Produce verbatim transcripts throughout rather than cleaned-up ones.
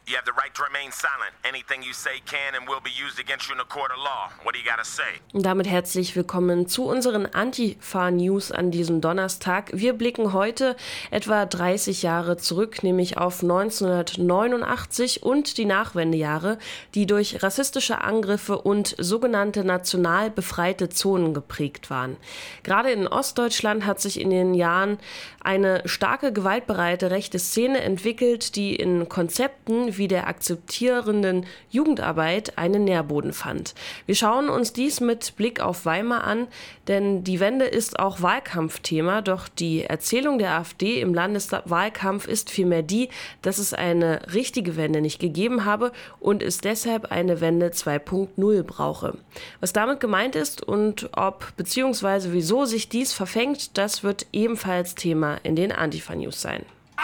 You have the right to remain silent. Anything you say can and will be used against you in a court of law. What do you gotta say? Und damit herzlich willkommen zu unseren Antifa-News an diesem Donnerstag. Wir blicken heute etwa dreißig Jahre zurück, nämlich auf neunzehnhundertneunundachtzig und die Nachwendejahre, die durch rassistische Angriffe und sogenannte national befreite Zonen geprägt waren. Gerade in Ostdeutschland hat sich in den Jahren eine starke gewaltbereite rechte Szene entwickelt, die in Konzepten wie der akzeptierenden Jugendarbeit einen Nährboden fand. Wir schauen uns dies mit Blick auf Weimar an, denn die Wende ist auch Wahlkampfthema, doch die Erzählung der AfD im Landeswahlkampf ist vielmehr die, dass es eine richtige Wende nicht gegeben habe und es deshalb eine Wende zwei Punkt null brauche. Was damit gemeint ist und ob bzw. wieso sich dies verfängt, das wird ebenfalls Thema in den Antifa-News sein.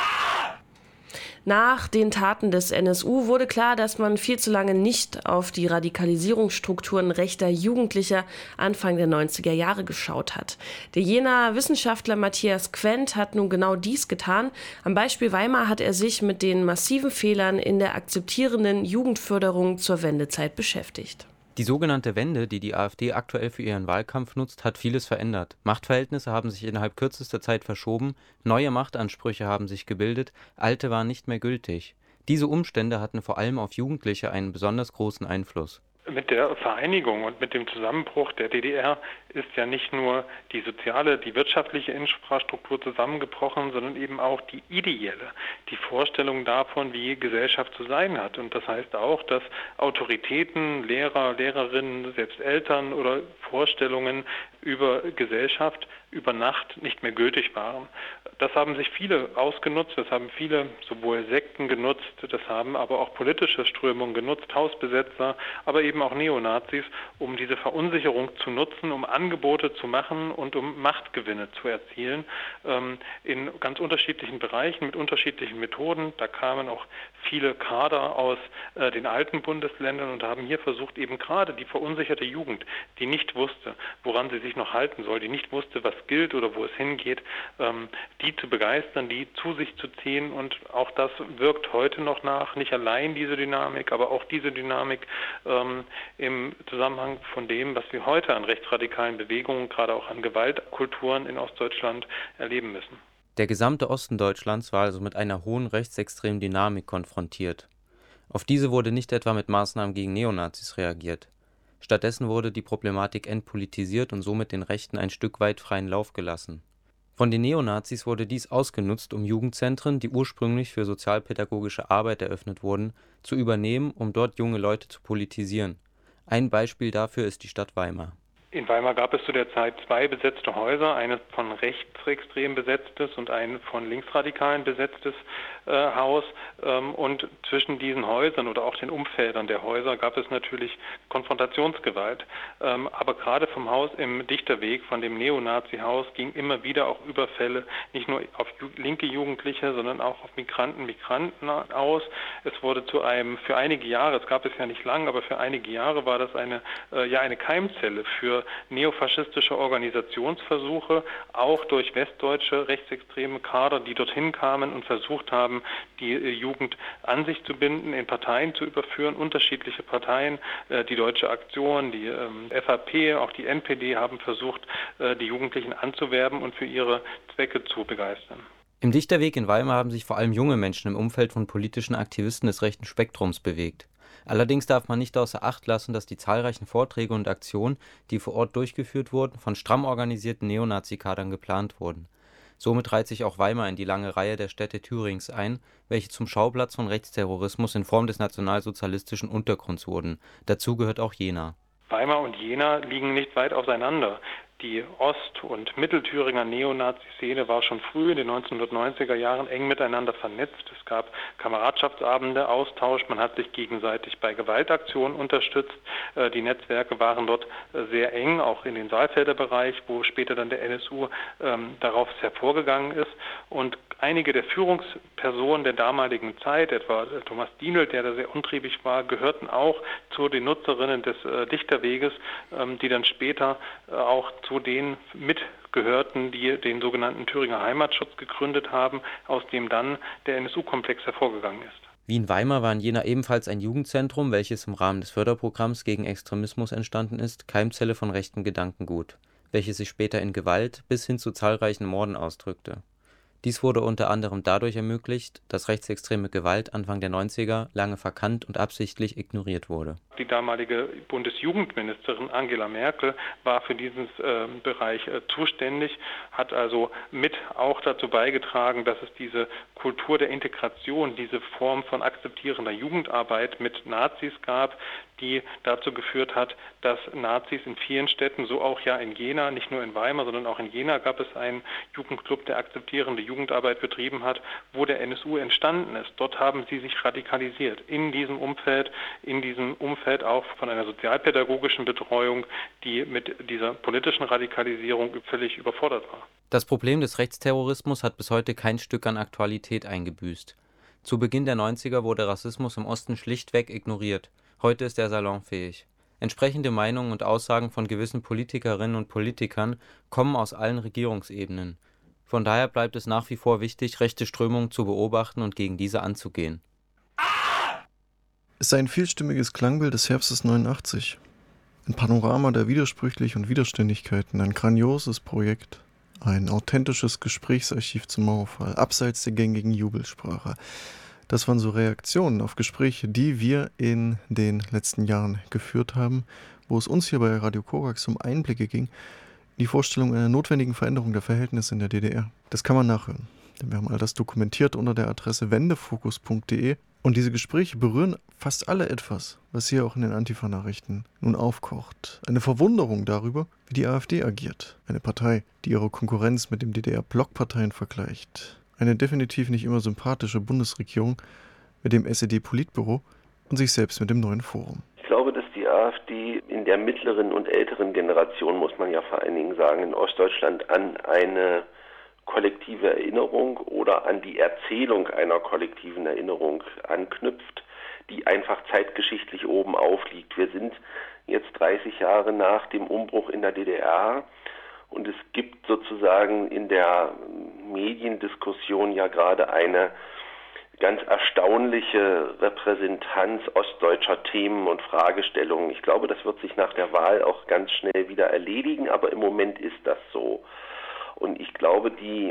Nach den Taten des N S U wurde klar, dass man viel zu lange nicht auf die Radikalisierungsstrukturen rechter Jugendlicher Anfang der neunziger Jahre geschaut hat. Der Jenaer Wissenschaftler Matthias Quent hat nun genau dies getan. Am Beispiel Weimar hat er sich mit den massiven Fehlern in der akzeptierenden Jugendförderung zur Wendezeit beschäftigt. Die sogenannte Wende, die die AfD aktuell für ihren Wahlkampf nutzt, hat vieles verändert. Machtverhältnisse haben sich innerhalb kürzester Zeit verschoben, neue Machtansprüche haben sich gebildet, alte waren nicht mehr gültig. Diese Umstände hatten vor allem auf Jugendliche einen besonders großen Einfluss. Mit der Vereinigung und mit dem Zusammenbruch der D D R ist ja nicht nur die soziale, die wirtschaftliche Infrastruktur zusammengebrochen, sondern eben auch die ideelle, die Vorstellung davon, wie Gesellschaft zu sein hat. Und das heißt auch, dass Autoritäten, Lehrer, Lehrerinnen, selbst Eltern oder Vorstellungen über Gesellschaft über Nacht nicht mehr gültig waren. Das haben sich viele ausgenutzt, das haben viele sowohl Sekten genutzt, das haben aber auch politische Strömungen genutzt, Hausbesetzer, aber eben auch Neonazis, um diese Verunsicherung zu nutzen, um Angebote zu machen und um Machtgewinne zu erzielen, ähm, in ganz unterschiedlichen Bereichen, mit unterschiedlichen Methoden. Da kamen auch viele Kader aus äh, den alten Bundesländern und haben hier versucht, eben gerade die verunsicherte Jugend, die nicht wusste, woran sie sich noch halten soll, die nicht wusste, was gilt oder wo es hingeht, ähm, die zu begeistern, die zu sich zu ziehen, und auch das wirkt heute noch nach, nicht allein diese Dynamik, aber auch diese Dynamik ähm, im Zusammenhang von dem, was wir heute an rechtsradikalen Bewegungen, gerade auch an Gewaltkulturen in Ostdeutschland erleben müssen. Der gesamte Osten Deutschlands war also mit einer hohen rechtsextremen Dynamik konfrontiert. Auf diese wurde nicht etwa mit Maßnahmen gegen Neonazis reagiert. Stattdessen wurde die Problematik entpolitisiert und somit den Rechten ein Stück weit freien Lauf gelassen. Von den Neonazis wurde dies ausgenutzt, um Jugendzentren, die ursprünglich für sozialpädagogische Arbeit eröffnet wurden, zu übernehmen, um dort junge Leute zu politisieren. Ein Beispiel dafür ist die Stadt Weimar. In Weimar gab es zu der Zeit zwei besetzte Häuser, eines von rechtsextrem besetztes und ein von Linksradikalen besetztes äh, Haus. Ähm, und zwischen diesen Häusern oder auch den Umfeldern der Häuser gab es natürlich Konfrontationsgewalt. Ähm, aber gerade vom Haus im Dichterweg, von dem Neonazi-Haus, ging immer wieder auch Überfälle, nicht nur auf ju- linke Jugendliche, sondern auch auf Migranten, Migranten aus. Es wurde zu einem, für einige Jahre, es gab es ja nicht lang, aber für einige Jahre war das eine, äh, ja, eine Keimzelle für neofaschistische Organisationsversuche, auch durch westdeutsche rechtsextreme Kader, die dorthin kamen und versucht haben, die äh, Jugend an sich zu binden, in Parteien zu überführen, unterschiedliche Parteien, äh, die Deutsche Aktion, die ähm, F A P, auch die N P D haben versucht, äh, die Jugendlichen anzuwerben und für ihre Zwecke zu begeistern. Im Dichterweg in Weimar haben sich vor allem junge Menschen im Umfeld von politischen Aktivisten des rechten Spektrums bewegt. Allerdings darf man nicht außer Acht lassen, dass die zahlreichen Vorträge und Aktionen, die vor Ort durchgeführt wurden, von stramm organisierten Neonazi-Kadern geplant wurden. Somit reiht sich auch Weimar in die lange Reihe der Städte Thürings ein, welche zum Schauplatz von Rechtsterrorismus in Form des nationalsozialistischen Untergrunds wurden. Dazu gehört auch Jena. Weimar und Jena liegen nicht weit auseinander. Die Ost- und Mittelthüringer Neonazi-Szene war schon früh in den neunzehnhundertneunziger Jahren eng miteinander vernetzt. Es gab Kameradschaftsabende, Austausch, man hat sich gegenseitig bei Gewaltaktionen unterstützt. Die Netzwerke waren dort sehr eng, auch in den Saalfelder Bereich, wo später dann der N S U ähm, darauf hervorgegangen ist. Und einige der Führungspersonen der damaligen Zeit, etwa Thomas Dienelt, der da sehr untriebig war, gehörten auch zu den Nutzerinnen des äh, Dichterweges, ähm, die dann später äh, auch zu denen mitgehörten, die den sogenannten Thüringer Heimatschutz gegründet haben, aus dem dann der N S U-Komplex hervorgegangen ist. Wie in Weimar war in Jena ebenfalls ein Jugendzentrum, welches im Rahmen des Förderprogramms gegen Extremismus entstanden ist, Keimzelle von rechtem Gedankengut, welches sich später in Gewalt bis hin zu zahlreichen Morden ausdrückte. Dies wurde unter anderem dadurch ermöglicht, dass rechtsextreme Gewalt Anfang der neunziger lange verkannt und absichtlich ignoriert wurde. Die damalige Bundesjugendministerin Angela Merkel war für diesen äh, Bereich äh, zuständig, hat also mit auch dazu beigetragen, dass es diese Kultur der Integration, diese Form von akzeptierender Jugendarbeit mit Nazis gab, die dazu geführt hat, dass Nazis in vielen Städten, so auch ja in Jena, nicht nur in Weimar, sondern auch in Jena gab es einen Jugendclub, der akzeptierende Jugendarbeit betrieben hat, wo der N S U entstanden ist. Dort haben sie sich radikalisiert. In diesem Umfeld, in diesem Umfeld auch von einer sozialpädagogischen Betreuung, die mit dieser politischen Radikalisierung völlig überfordert war. Das Problem des Rechtsterrorismus hat bis heute kein Stück an Aktualität eingebüßt. Zu Beginn der neunziger wurde Rassismus im Osten schlichtweg ignoriert. Heute ist er salonfähig. Entsprechende Meinungen und Aussagen von gewissen Politikerinnen und Politikern kommen aus allen Regierungsebenen. Von daher bleibt es nach wie vor wichtig, rechte Strömungen zu beobachten und gegen diese anzugehen. Es sei ein vielstimmiges Klangbild des Herbstes neunundachtzig. Ein Panorama der Widersprüchlich und Widerständigkeiten, ein grandioses Projekt, ein authentisches Gesprächsarchiv zum Mauerfall, abseits der gängigen Jubelsprache. Das waren so Reaktionen auf Gespräche, die wir in den letzten Jahren geführt haben, wo es uns hier bei Radio Korax um Einblicke ging, in die Vorstellung einer notwendigen Veränderung der Verhältnisse in der D D R. Das kann man nachhören, denn wir haben all das dokumentiert unter der Adresse wendefokus punkt de und diese Gespräche berühren fast alle etwas, was hier auch in den Antifa-Nachrichten nun aufkocht. Eine Verwunderung darüber, wie die AfD agiert. Eine Partei, die ihre Konkurrenz mit dem D D R-Blockparteien vergleicht. Eine definitiv nicht immer sympathische Bundesregierung mit dem S E D-Politbüro und sich selbst mit dem neuen Forum. Ich glaube, dass die AfD in der mittleren und älteren Generation, muss man ja vor allen Dingen sagen, in Ostdeutschland an eine kollektive Erinnerung oder an die Erzählung einer kollektiven Erinnerung anknüpft, die einfach zeitgeschichtlich oben aufliegt. Wir sind jetzt dreißig Jahre nach dem Umbruch in der D D R. Und es gibt sozusagen in der Mediendiskussion ja gerade eine ganz erstaunliche Repräsentanz ostdeutscher Themen und Fragestellungen. Ich glaube, das wird sich nach der Wahl auch ganz schnell wieder erledigen, aber im Moment ist das so. Und ich glaube, die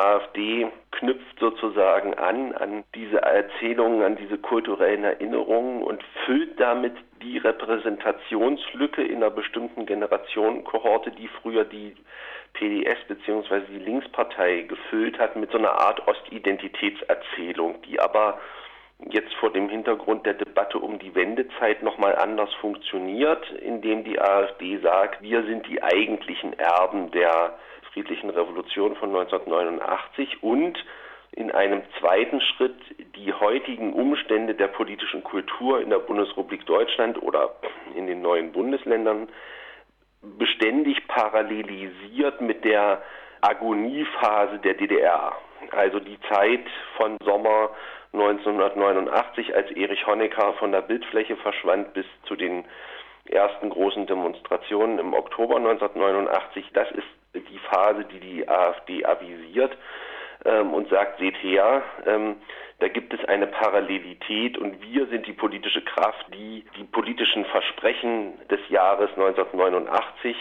AfD knüpft sozusagen an, an diese Erzählungen, an diese kulturellen Erinnerungen und füllt damit die Repräsentationslücke in einer bestimmten Generationenkohorte, die früher die P D S bzw. die Linkspartei gefüllt hat, mit so einer Art Ostidentitätserzählung, die aber jetzt vor dem Hintergrund der Debatte um die Wendezeit nochmal anders funktioniert, indem die AfD sagt, wir sind die eigentlichen Erben der friedlichen Revolution von neunzehnhundertneunundachtzig und in einem zweiten Schritt die heutigen Umstände der politischen Kultur in der Bundesrepublik Deutschland oder in den neuen Bundesländern beständig parallelisiert mit der Agoniephase der D D R. Also die Zeit von Sommer neunzehnhundertneunundachtzig, als Erich Honecker von der Bildfläche verschwand, bis zu den ersten großen Demonstrationen im Oktober neunzehnhundertneunundachtzig, das ist die Phase, die die AfD avisiert ähm, und sagt, seht her, ähm, da gibt es eine Parallelität und wir sind die politische Kraft, die die politischen Versprechen des Jahres neunzehnhundertneunundachtzig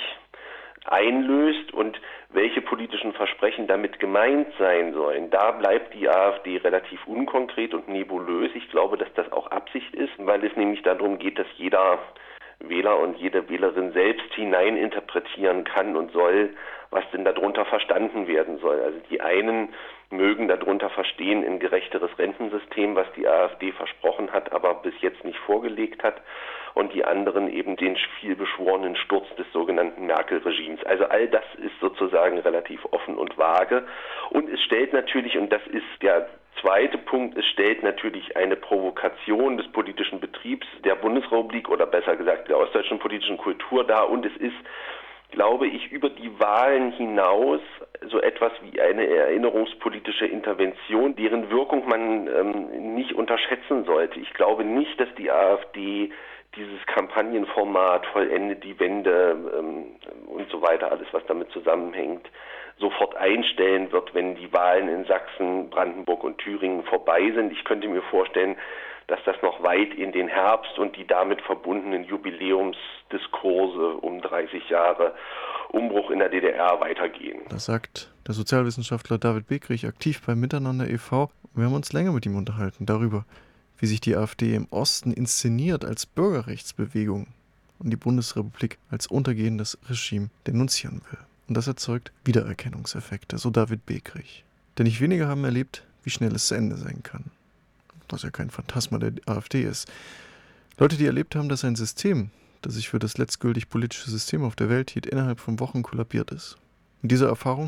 einlöst und welche politischen Versprechen damit gemeint sein sollen. Da bleibt die AfD relativ unkonkret und nebulös. Ich glaube, dass das auch Absicht ist, weil es nämlich darum geht, dass jeder Wähler und jede Wählerin selbst hineininterpretieren kann und soll, was denn darunter verstanden werden soll. Also die einen mögen darunter verstehen ein gerechteres Rentensystem, was die AfD versprochen hat, aber bis jetzt nicht vorgelegt hat, und die anderen eben den vielbeschworenen Sturz des sogenannten Merkel-Regimes. Also all das ist sozusagen relativ offen und vage, und es stellt natürlich, und das ist der zweite Punkt, es stellt natürlich eine Provokation des politischen Betriebs der Bundesrepublik oder besser gesagt der ostdeutschen politischen Kultur dar, und es ist, glaube ich, über die Wahlen hinaus so etwas wie eine erinnerungspolitische Intervention, deren Wirkung man ähm, nicht unterschätzen sollte. Ich glaube nicht, dass die AfD dieses Kampagnenformat vollendet die Wende ähm, und so weiter, alles was damit zusammenhängt, sofort einstellen wird, wenn die Wahlen in Sachsen, Brandenburg und Thüringen vorbei sind. Ich könnte mir vorstellen, dass das noch weit in den Herbst und die damit verbundenen Jubiläumsdiskurse um dreißig Jahre Umbruch in der D D R weitergehen. Das sagt der Sozialwissenschaftler David Bekrich, aktiv bei Miteinander e V. Wir haben uns länger mit ihm unterhalten darüber, wie sich die AfD im Osten inszeniert als Bürgerrechtsbewegung und die Bundesrepublik als untergehendes Regime denunzieren will. Und das erzeugt Wiedererkennungseffekte, so David Bekrich. Denn nicht wenige haben erlebt, wie schnell es zu Ende sein kann. Was ja kein Phantasma der AfD ist. Leute, die erlebt haben, dass ein System, das sich für das letztgültig politische System auf der Welt hielt, innerhalb von Wochen kollabiert ist. In dieser Erfahrung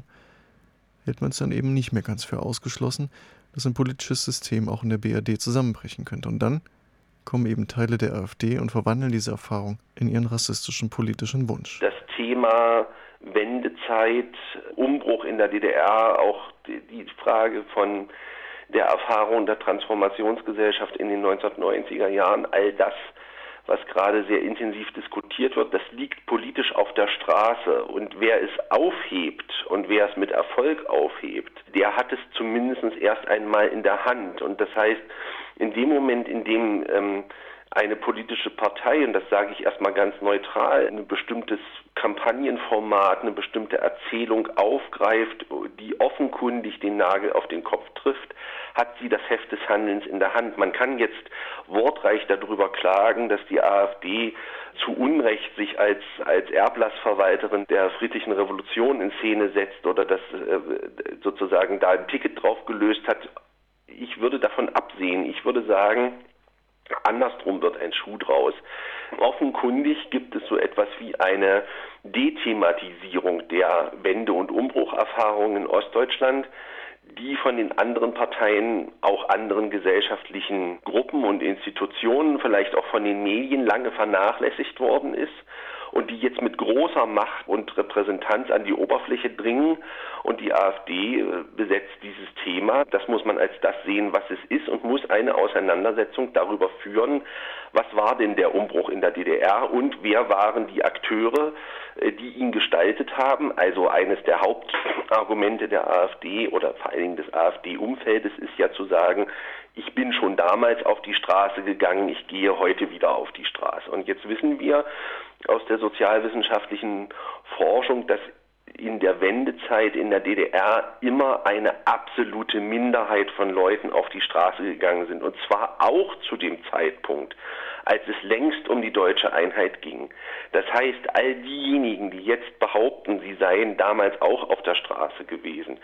hält man es dann eben nicht mehr ganz für ausgeschlossen, dass ein politisches System auch in der B R D zusammenbrechen könnte. Und dann kommen eben Teile der AfD und verwandeln diese Erfahrung in ihren rassistischen politischen Wunsch. Das Thema Wendezeit, Umbruch in der D D R, auch die, die Frage von der Erfahrung der Transformationsgesellschaft in den neunzehnhundertneunziger Jahren, all das, was gerade sehr intensiv diskutiert wird, das liegt politisch auf der Straße. Und wer es aufhebt und wer es mit Erfolg aufhebt, der hat es zumindest erst einmal in der Hand. Und das heißt, in dem Moment, in dem ähm, eine politische Partei, und das sage ich erstmal ganz neutral, ein bestimmtes Kampagnenformat, eine bestimmte Erzählung aufgreift, die offenkundig den Nagel auf den Kopf trifft, hat sie das Heft des Handelns in der Hand. Man kann jetzt wortreich darüber klagen, dass die AfD zu Unrecht sich als, als Erblassverwalterin der friedlichen Revolution in Szene setzt oder dass äh, sozusagen da ein Ticket drauf gelöst hat. Ich würde davon absehen. Ich würde sagen, andersrum wird ein Schuh draus. Offenkundig gibt es so etwas wie eine Dethematisierung der Wende- und Umbrucherfahrungen in Ostdeutschland, die von den anderen Parteien, auch anderen gesellschaftlichen Gruppen und Institutionen, vielleicht auch von den Medien lange vernachlässigt worden ist und die jetzt mit großer Macht und Repräsentanz an die Oberfläche dringen. Und die AfD besetzt dieses Thema. Das muss man als das sehen, was es ist, und muss eine Auseinandersetzung darüber führen, was war denn der Umbruch in der D D R und wer waren die Akteure, die ihn gestaltet haben. Also eines der Hauptargumente der AfD oder vor allen Dingen des AfD-Umfeldes ist ja zu sagen, ich bin schon damals auf die Straße gegangen, ich gehe heute wieder auf die Straße. Und jetzt wissen wir aus der sozialwissenschaftlichen Forschung, dass in der Wendezeit in der D D R immer eine absolute Minderheit von Leuten auf die Straße gegangen sind. Und zwar auch zu dem Zeitpunkt, als es längst um die deutsche Einheit ging. Das heißt, all diejenigen, die jetzt behaupten, sie seien damals auch auf der Straße gewesen,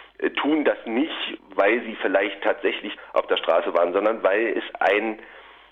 tun das nicht, weil sie vielleicht tatsächlich auf der Straße waren, sondern weil es ein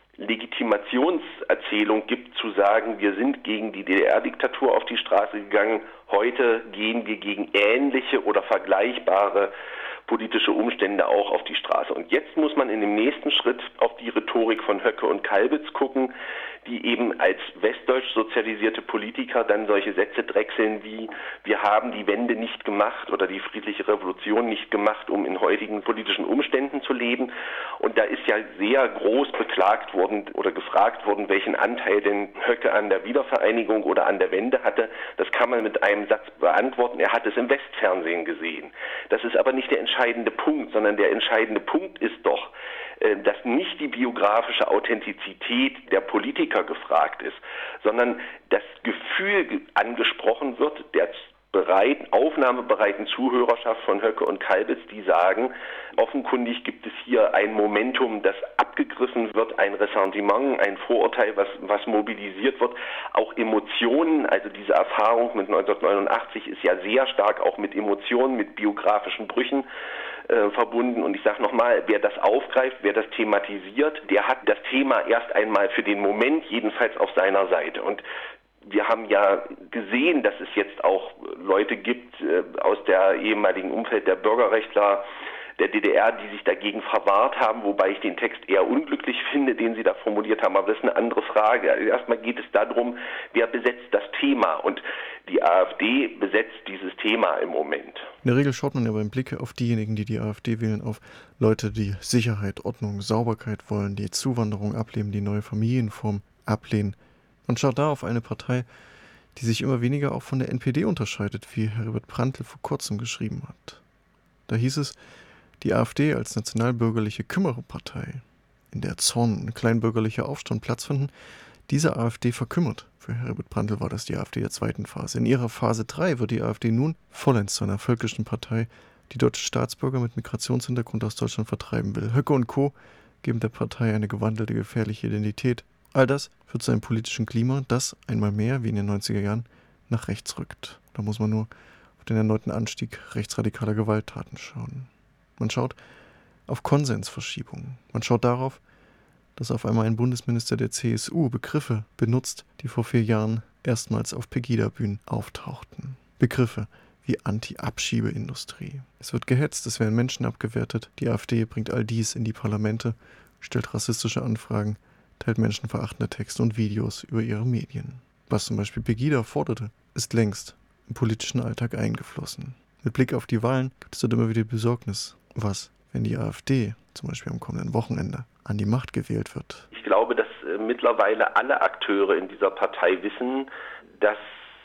Legitimationserzählung gibt, zu sagen, wir sind gegen die D D R-Diktatur auf die Straße gegangen, heute gehen wir gegen ähnliche oder vergleichbare politische Umstände auch auf die Straße. Und jetzt muss man in dem nächsten Schritt auf die Rhetorik von Höcke und Kalbitz gucken, die eben als westdeutsch sozialisierte Politiker dann solche Sätze drechseln wie, wir haben die Wende nicht gemacht oder die friedliche Revolution nicht gemacht, um in heutigen politischen Umständen zu leben. Und da ist ja sehr groß beklagt worden oder gefragt worden, welchen Anteil denn Höcke an der Wiedervereinigung oder an der Wende hatte. Das kann man mit einem Satz beantworten, er hat es im Westfernsehen gesehen. Das ist aber nicht der entscheidende Punkt, sondern der entscheidende Punkt ist doch, dass nicht die biografische Authentizität der Politiker gefragt ist, sondern das Gefühl angesprochen wird, der bereiten, aufnahmebereiten Zuhörerschaft von Höcke und Kalbitz, die sagen, offenkundig gibt es hier ein Momentum, das abgegriffen wird, ein Ressentiment, ein Vorurteil, was, was mobilisiert wird, auch Emotionen, also diese Erfahrung mit neunzehnhundertneunundachtzig ist ja sehr stark auch mit Emotionen, mit biografischen Brüchen äh, verbunden. Und ich sage nochmal, wer das aufgreift, wer das thematisiert, der hat das Thema erst einmal für den Moment jedenfalls auf seiner Seite. Und wir haben ja gesehen, dass es jetzt auch Leute gibt äh, aus der ehemaligen Umfeld der Bürgerrechtler der D D R, die sich dagegen verwahrt haben, wobei ich den Text eher unglücklich finde, den sie da formuliert haben. Aber das ist eine andere Frage. Also erstmal geht es darum, wer besetzt das Thema. Und die AfD besetzt dieses Thema im Moment. In der Regel schaut man ja beim Blick auf diejenigen, die die AfD wählen, auf Leute, die Sicherheit, Ordnung, Sauberkeit wollen, die Zuwanderung ablehnen, die neue Familienform ablehnen. Man schaut da auf eine Partei, die sich immer weniger auch von der N P D unterscheidet, wie Herbert Prantl vor kurzem geschrieben hat. Da hieß es, die AfD als nationalbürgerliche Kümmererpartei, in der Zorn und kleinbürgerlicher Aufstand Platz finden, diese AfD verkümmert. Für Herbert Prantl war das die AfD der zweiten Phase. In ihrer Phase drei wird die AfD nun vollends zu einer völkischen Partei, die deutsche Staatsbürger mit Migrationshintergrund aus Deutschland vertreiben will. Höcke und Co. geben der Partei eine gewandelte, gefährliche Identität. All das führt zu einem politischen Klima, das einmal mehr, wie in den neunziger Jahren, nach rechts rückt. Da muss man nur auf den erneuten Anstieg rechtsradikaler Gewalttaten schauen. Man schaut auf Konsensverschiebungen. Man schaut darauf, dass auf einmal ein Bundesminister der C S U Begriffe benutzt, die vor vier Jahren erstmals auf Pegida-Bühnen auftauchten. Begriffe wie Anti-Abschiebeindustrie. Es wird gehetzt, es werden Menschen abgewertet. Die AfD bringt all dies in die Parlamente, stellt rassistische Anfragen, teilt menschenverachtende Texte und Videos über ihre Medien. Was zum Beispiel Pegida forderte, ist längst im politischen Alltag eingeflossen. Mit Blick auf die Wahlen gibt es dort immer wieder die Besorgnis. Was, wenn die AfD zum Beispiel am kommenden Wochenende an die Macht gewählt wird? Ich glaube, dass äh, mittlerweile alle Akteure in dieser Partei wissen, dass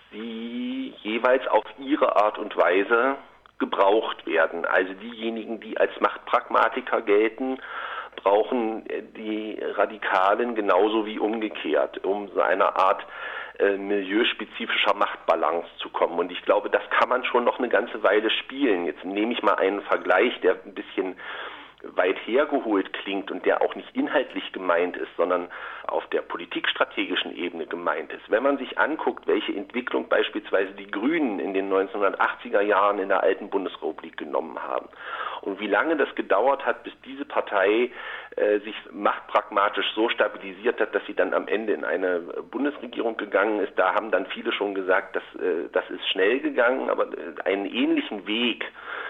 sie jeweils auf ihre Art und Weise gebraucht werden. Also diejenigen, die als Machtpragmatiker gelten, brauchen die Radikalen genauso wie umgekehrt, um so eine Art äh, milieuspezifischer Machtbalance zu kommen. Und ich glaube, das kann man schon noch eine ganze Weile spielen. Jetzt nehme ich mal einen Vergleich, der ein bisschen weit hergeholt klingt und der auch nicht inhaltlich gemeint ist, sondern auf der politikstrategischen Ebene gemeint ist. Wenn man sich anguckt, welche Entwicklung beispielsweise die Grünen in den neunzehnhundertachtziger Jahren in der alten Bundesrepublik genommen haben und wie lange das gedauert hat, bis diese Partei äh, sich machtpragmatisch so stabilisiert hat, dass sie dann am Ende in eine Bundesregierung gegangen ist, da haben dann viele schon gesagt, dass, äh, das ist schnell gegangen, aber äh, einen ähnlichen Weg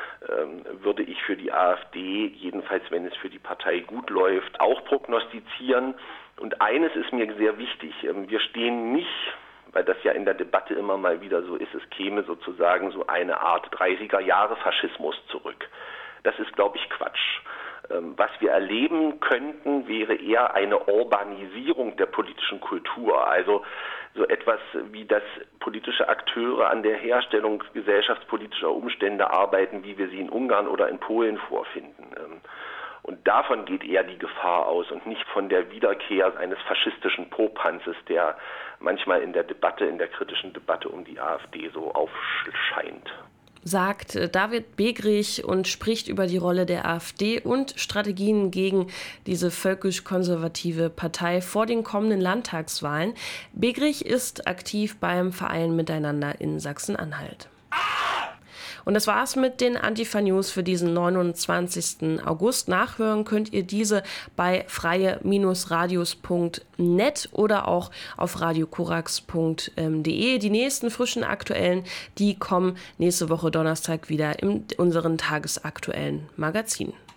würde ich für die AfD, jedenfalls wenn es für die Partei gut läuft, auch prognostizieren. Und eines ist mir sehr wichtig, wir stehen nicht, weil das ja in der Debatte immer mal wieder so ist, es käme sozusagen so eine Art dreißiger-Jahre-Faschismus zurück. Das ist, glaube ich, Quatsch. Was wir erleben könnten, wäre eher eine Urbanisierung der politischen Kultur. Also so etwas wie, dass politische Akteure an der Herstellung gesellschaftspolitischer Umstände arbeiten, wie wir sie in Ungarn oder in Polen vorfinden. Und davon geht eher die Gefahr aus und nicht von der Wiederkehr eines faschistischen Popanzes, der manchmal in der Debatte, in der kritischen Debatte um die AfD so aufscheint. Sagt David Begrich und spricht über die Rolle der AfD und Strategien gegen diese völkisch-konservative Partei vor den kommenden Landtagswahlen. Begrich ist aktiv beim Verein Miteinander in Sachsen-Anhalt. Und das war's mit den Antifa-News für diesen neunundzwanzigsten August. Nachhören könnt ihr diese bei freie Radios punkt net oder auch auf radiokorax punkt de. Die nächsten frischen aktuellen, die kommen nächste Woche Donnerstag wieder in unseren tagesaktuellen Magazin.